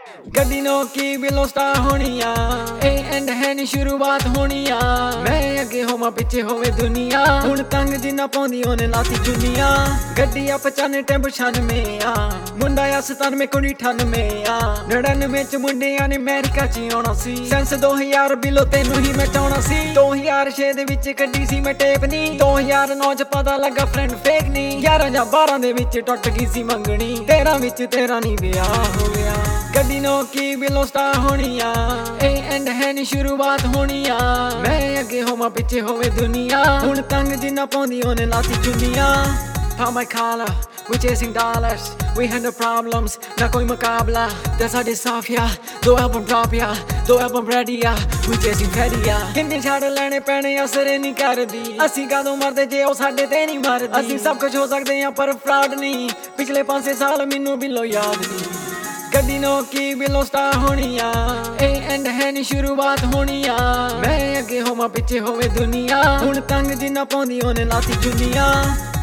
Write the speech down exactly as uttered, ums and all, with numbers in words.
ਗੱਡੀ ਨੋ ਕੀ ਬਿਲੋ ਸਟਾਰ ਹੋਣੀ ਆ ਏ ਐਂਡ ਹੈ ਨੀ ਸ਼ੁਰੂਆਤ ਹੋਣੀ ਆ ਮੈਂ ਅੱਗੇ ਹੋਵਾਂ ਪਿੱਛੇ ਹੋਵੇ ਦੁਨੀਆ ਹੁਣ ਤੰਗ ਜਿੰਨਾ ਪਾਉਂਦੀ ਉਹਨੇ ਲਾਤੀ ਚੁੰਨੀਆਂ ਗੱਡੀ ਆ ਪਚਾਨਵੇਂ ਟੈਂਪੂ ਛਿਆਨਵੇਂ ਆ ਮੁੰਡਾ ਆ ਸਤਾਨਵੇਂ ਕੁੜੀ ਅਠਾਨਵੇਂ ਆ ਨੜਿਨਵੇਂ ਚ ਮੁੰਡਿਆਂ ਨੇ ਅਮਰੀਕਾ ਚ ਆਉਣਾ ਸੀ ਸੈਂਸ ਦੋ ਹਜ਼ਾਰ ਬਿਲੋ ਤੈਨੂੰ ਹੀ ਮੈਂ ਚਾਹੁੰਦਾ ਸੀ ਦੋ ਹਜ਼ਾਰ ਛੇ ਦੇ ਵਿੱਚ ਕੱਢੀ ਸੀ ਮੈਂ ਟੇਪ ਨੀ ਦੋ ਹਜ਼ਾਰ ਨੌ ਚ ਪਤਾ ਲੱਗਾ ਫਰੈਂਡ ਫੇਕ ਨੀ ਗਿਆਰਾਂ ਜਾਂ ਬਾਰਾਂ ਦੇ ਵਿੱਚ ਟੁੱਟ ਗਈ ਸੀ ਮੰਗਣੀ ਤੇਰਾਂ ਵਿੱਚ ਤੇਰਾ ਨੀ ਵਿਆਹ ਹੋ ਗਿਆ ਗੱਡੀ ਨੋ ਕੀ ਬਿਲੋ ਸਟਾਰ ਹੋਣੀ ਆ ਏ ਐਂਡ ਹੈ ਨੀ ਸ਼ੁਰੂਆਤ ਹੋਣੀ ਆ ਮੈਂ ਅੱਗੇ ਹੋਵਾਂ ਪਿੱਛੇ ਹੋਵੇ ਦੁਨੀਆ ਹੁਣ ਤੰਗ ਜਿੰਨਾ ਪਾਉਂਦੀ ਉਹਨੇ ਲਾਤੀ ਚੁੰਨੀਆਂ Found my collar, we chasing dollars, we handle problems, na koi mukabla. That's how this off ya, do album drop ya, do album ready ya, we chasing petty ya. किन्ने छाड़ लेने पैने असर नहीं करदी, असी कादों मरदे जे ओ साडे ते नहीं मरदी. असी सब कुछ हो सकदे हां पर fraud नहीं, पिछले पांच छे साल मैनू बिलो याद नहीं. ਗੱਡੀ ਨੋ ਕੀ ਬਿਲੋ ਸਟਾਰ ਹੋਣੀ ਆ ਏ ਐਂਡ ਹੈ ਨੀ ਸ਼ੁਰੂਆਤ ਹੋਣੀ ਆ ਮੈਂ ਅੱਗੇ ਹੋਵਾਂ ਪਿੱਛੇ ਹੋਵੇ ਦੁਨੀਆ ਹੁਣ ਤੰਗ ਜਿੰਨਾ ਪਾਉਂਦੀ ਉਹਨੇ ਲਾਤੀ ਚੁੰਨੀਆਂ